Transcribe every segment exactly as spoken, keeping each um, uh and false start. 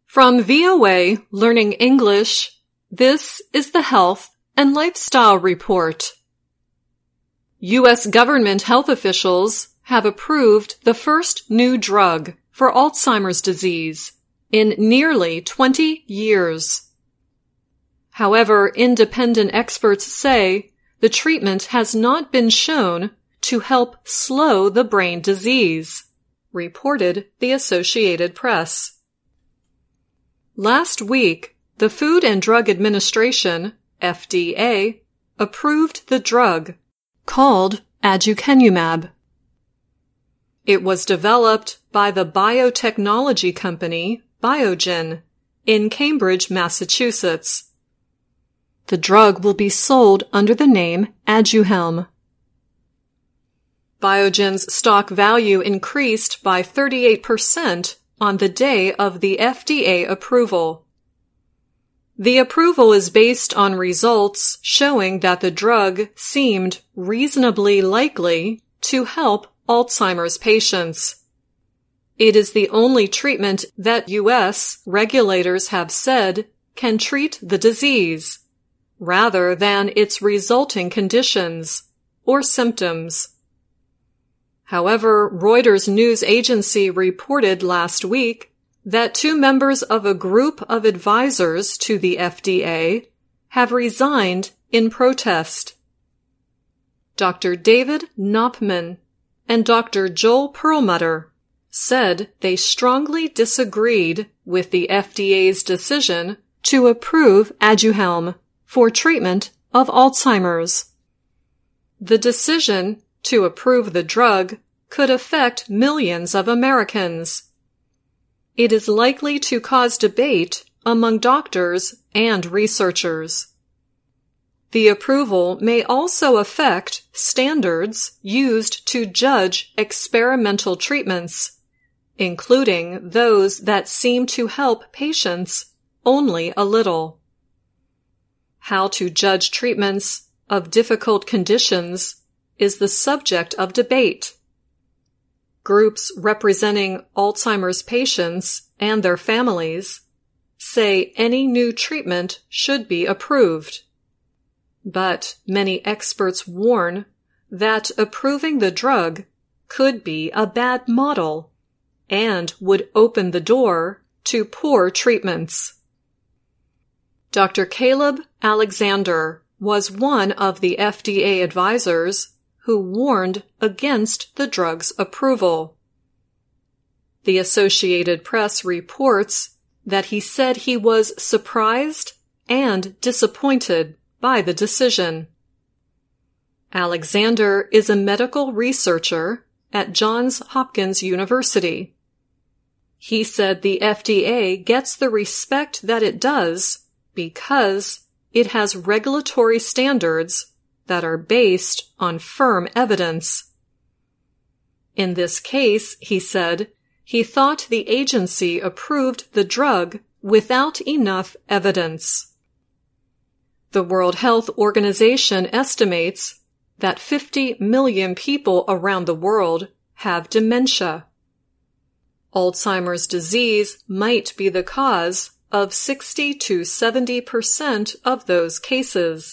From V O A Learning English, this is the Health and Lifestyle Report. U S government health officials have approved the first new drug for Alzheimer's disease in nearly twenty years. However, independent experts say the treatment has not been shown to help slow the brain disease, reported the Associated Press. Last week, the Food and Drug Administration, F D A, approved the drug called aducanumab. It was developed by the biotechnology company Biogen in Cambridge, Massachusetts. The drug will be sold under the name Aduhelm. Biogen's stock value increased by thirty-eight percent on the day of the F D A approval. The approval is based on results showing that the drug seemed reasonably likely to help Alzheimer's patients. It is the only treatment that U S regulators have said can treat the disease, rather than its resulting conditions or symptoms. However, Reuters news agency reported last week that two members of a group of advisors to the F D A have resigned in protest. Doctor David Knopman and Doctor Joel Perlmutter said they strongly disagreed with the F D A's decision to approve Aduhelm for treatment of Alzheimer's. The decision to approve the drug could affect millions of Americans. It is likely to cause debate among doctors and researchers. The approval may also affect standards used to judge experimental treatments, including those that seem to help patients only a little. How to judge treatments of difficult conditions is the subject of debate. Groups representing Alzheimer's patients and their families say any new treatment should be approved. But many experts warn that approving the drug could be a bad model and would open the door to poor treatments. Doctor Caleb Alexander was one of the F D A advisors who warned against the drug's approval. The Associated Press reports that he said he was surprised and disappointed by the decision. Alexander is a medical researcher at Johns Hopkins University. He said the F D A gets the respect that it does because it has regulatory standards that are based on firm evidence. In this case, he said, he thought the agency approved the drug without enough evidence. The World Health Organization estimates that fifty million people around the world have dementia. Alzheimer's disease might be the cause of sixty to seventy percent of those cases.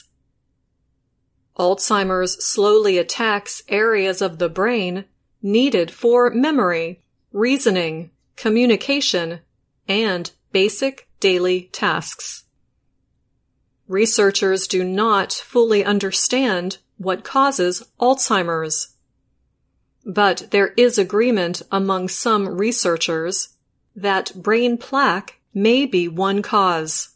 Alzheimer's slowly attacks areas of the brain needed for memory, reasoning, communication, and basic daily tasks. Researchers do not fully understand what causes Alzheimer's, but there is agreement among some researchers that brain plaque may be one cause.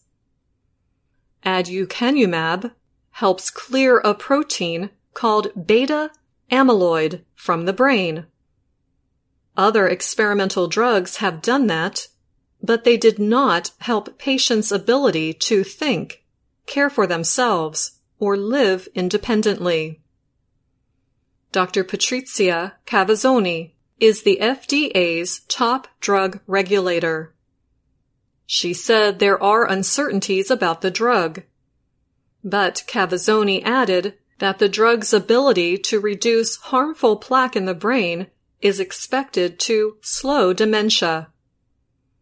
Aducanumab helps clear a protein called beta amyloid from the brain. Other experimental drugs have done that, but they did not help patients' ability to think, care for themselves, or live independently. Doctor Patrizia Cavazzoni is the F D A's top drug regulator. She said there are uncertainties about the drug. But Cavazzoni added that the drug's ability to reduce harmful plaque in the brain is expected to slow dementia.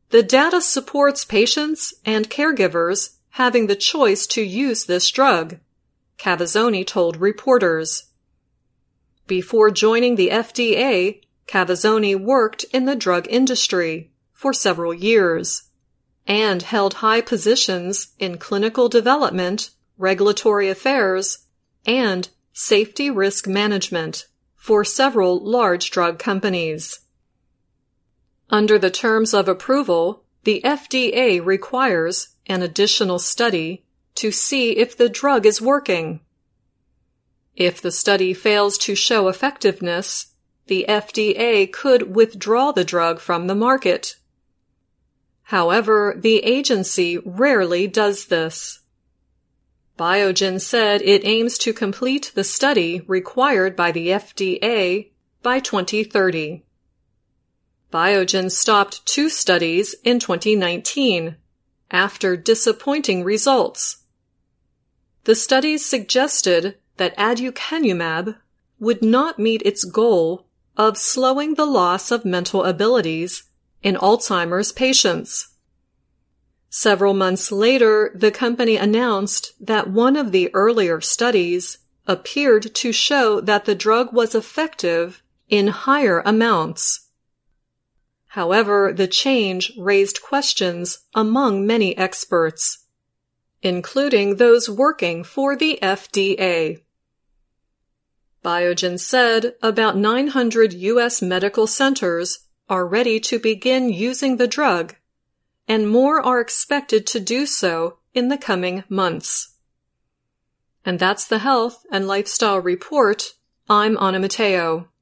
the data supports patients and caregivers having the choice to use this drug, Cavazzoni told reporters. Before joining the F D A, Cavazzoni worked in the drug industry for several years and held high positions in clinical development, regulatory affairs, and safety risk management for several large drug companies. Under the terms of approval, the F D A requires an additional study to see if the drug is working. If the study fails to show effectiveness, the F D A could withdraw the drug from the market. However, the agency rarely does this. Biogen said it aims to complete the study required by the F D A by twenty thirty. Biogen stopped two studies in twenty nineteen after disappointing results. The studies suggested that aducanumab would not meet its goal of slowing the loss of mental abilities in Alzheimer's patients. Several months later, the company announced that one of the earlier studies appeared to show that the drug was effective in higher amounts. However, the change raised questions among many experts, including those working for the F D A. Biogen said about nine hundred U S medical centers are ready to begin using the drug, and more are expected to do so in the coming months. And that's the Health and Lifestyle Report. I'm Anna Matteo.